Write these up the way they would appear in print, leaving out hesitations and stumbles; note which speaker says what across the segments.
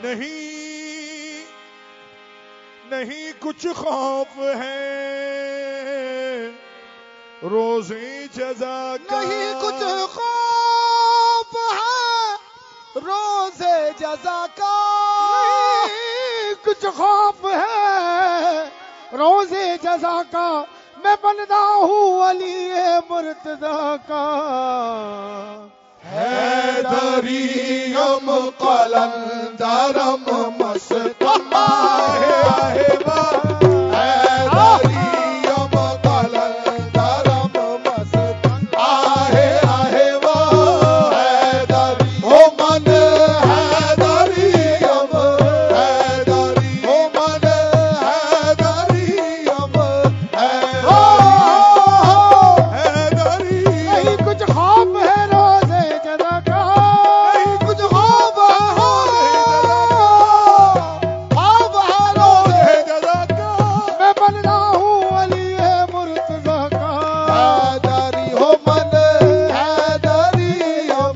Speaker 1: نہیں کچھ خوف ہے روزے جزا کا،
Speaker 2: نہیں کچھ خوف ہے روزے جزا کا، نہیں کچھ خوف ہے روزے جزا کا، میں بندہ ہوں ولی مرتضی کا،
Speaker 1: حیدریم قلندرم مستم آہے آہے حیدریم قلندرم مستم آہے آہے حیدری ہو من حیدریم حیدری ہو من حیدریم حیدری
Speaker 2: نہیں کچھ خوف ہے روزے جزا کا،
Speaker 1: نہیں کچھ خوف ہے روزے جزا کا،
Speaker 2: میں بندہ ہوں ولی مرتضی کا،
Speaker 1: حیدری ہو من حیدریم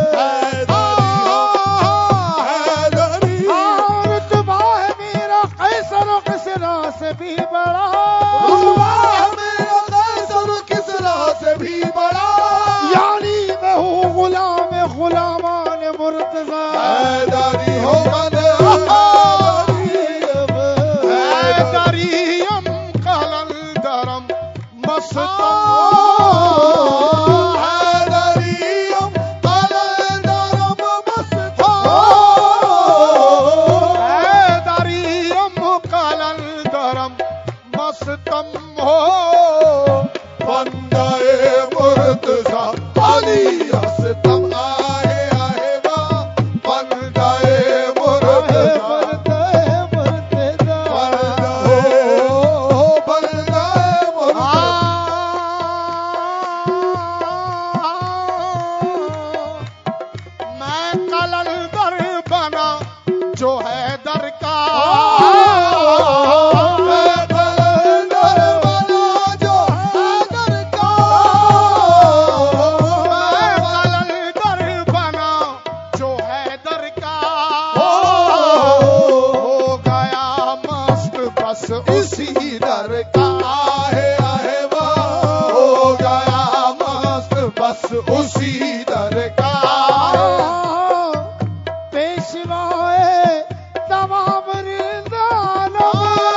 Speaker 1: حیدری
Speaker 2: رتبہ ہے میرا قیصر و کسریٰ سے بھی بڑا،
Speaker 1: رتبہ ہے میرا قیصر و کسریٰ سے بھی بڑا،
Speaker 2: یعنی میں ہوں غلام غلامان مرتضی،
Speaker 1: حیدری ہو من
Speaker 2: حیدریم قلندرم مستم،
Speaker 1: حیدریم قلندرم مستم،
Speaker 2: حیدریم قلندرم مستم ہو،
Speaker 1: بندہ مرتضی علی استم آہے آہے بندہ مرتضی
Speaker 2: میں قلندر بنا جو ہے در کا،
Speaker 1: قلندر بنا جو حیدر کا،
Speaker 2: میں قلندر بنا جو ہے در کا، ہو گیا مست بس اسی در کا،
Speaker 1: آہے آہے ہو گیا مست بس اسی در کا،
Speaker 2: پیشوائے تمام رندانوں،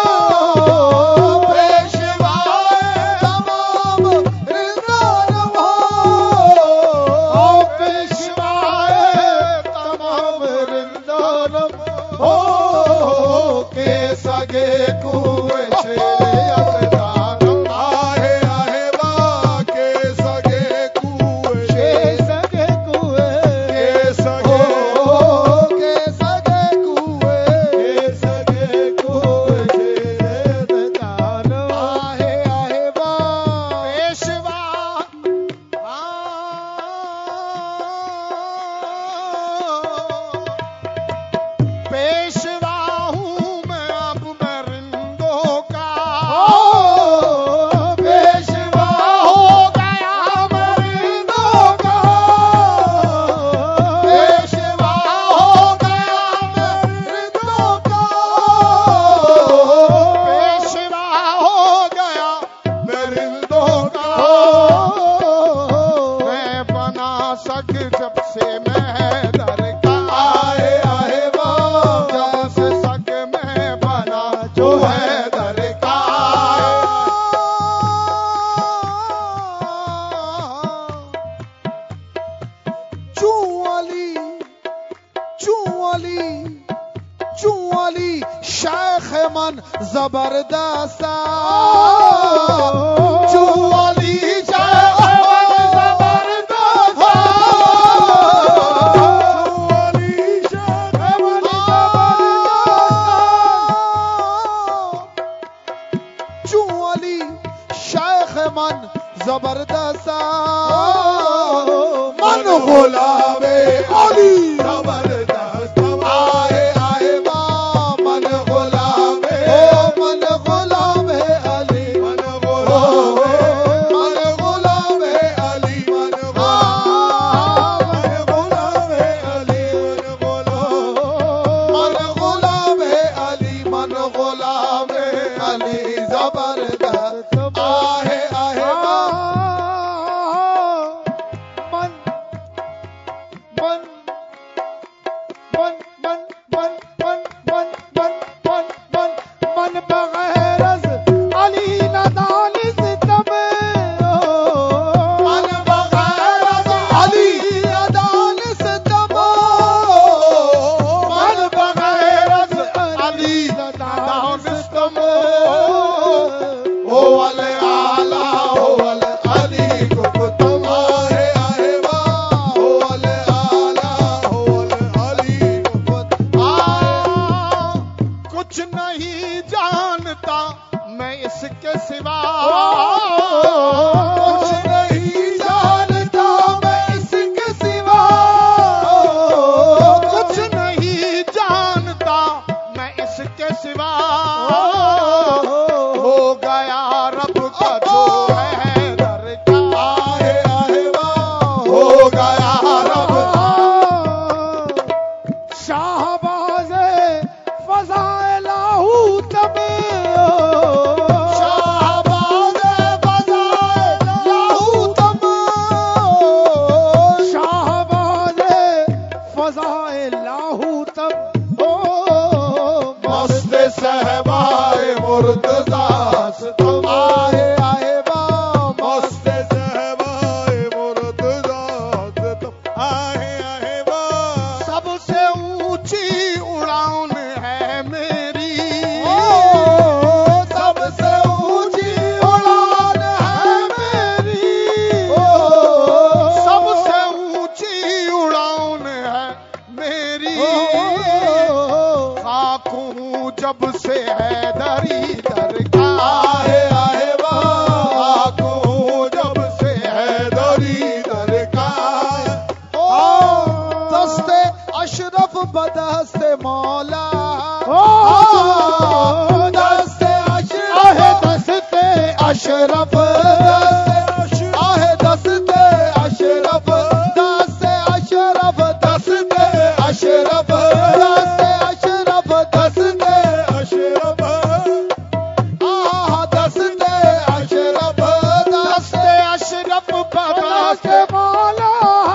Speaker 1: پیشوائے تمام رندانوں،
Speaker 2: پیشوائے تمام رندانوں،
Speaker 1: ہو کے سگے کوئے شیر یزدانم آہے آہے کے سگے کوئے شیر
Speaker 2: سگے کوئے
Speaker 1: کے سگے کے سگے کوئے شیر
Speaker 2: یزدانوں،
Speaker 1: آہے آہے
Speaker 2: پیشوا پیشوا ہوں میں اب میں رندوں کا،
Speaker 1: پیشوا ہو گیا میں رندوں کا، پیشوا ہو گیا میں رندوں کا،
Speaker 2: پیشوا ہو گیا
Speaker 1: میں رندوں کا،
Speaker 2: میں بنا سک جب سے میں در کا،
Speaker 1: آہے آہے
Speaker 2: جب سے سگ میں بنا
Speaker 1: جو ہے در کا،
Speaker 2: چوں علی شیخ من زبردست،
Speaker 1: چوں علی شیخ من زبردست، چوں علی شیخ من زبردست،
Speaker 2: چوں علی شیخ من زبردست،
Speaker 1: من غلام علی زبردست، آہے آہے من غلام
Speaker 2: من غلام علی،
Speaker 1: من غلام علی، من غلام علی، من غلام
Speaker 2: شاہباز فضائے لاہوتم
Speaker 1: شاہباز فضائے لاہوتم
Speaker 2: شاہباز فضائے لاہوتم
Speaker 1: مست صحبائے مرتضیٰ ستم آہے آہے با مست صحبائے مرتضیٰ ستم آہے آہے با
Speaker 2: سب سے اونچی اڑان ہے میری
Speaker 1: سب سے اونچی اڑان ہے میری
Speaker 2: سب سے اونچی اڑان ہے میری خاک ہوں جب سے حیدری درگاہ
Speaker 1: آہے آہے با خاک ہوں جب سے حیدری درگاہ دست اشرف بدست مولا دست اشرف آہ دست اشرف دست اشرف دست اشرف دست اشرف دست اشرف آہ دست اشرف دست
Speaker 2: اشرف بدست مولا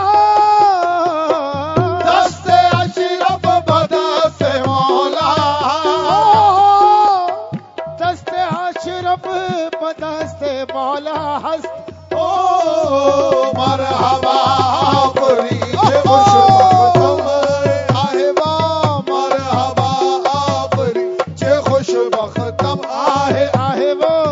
Speaker 1: دست اشرف بدست مولا
Speaker 2: دست اشرف بدست مولا ہست
Speaker 1: مرحبا آفری خوش بختم آہے با مرحبا آفری خوش بختم آہے
Speaker 2: آہے وہ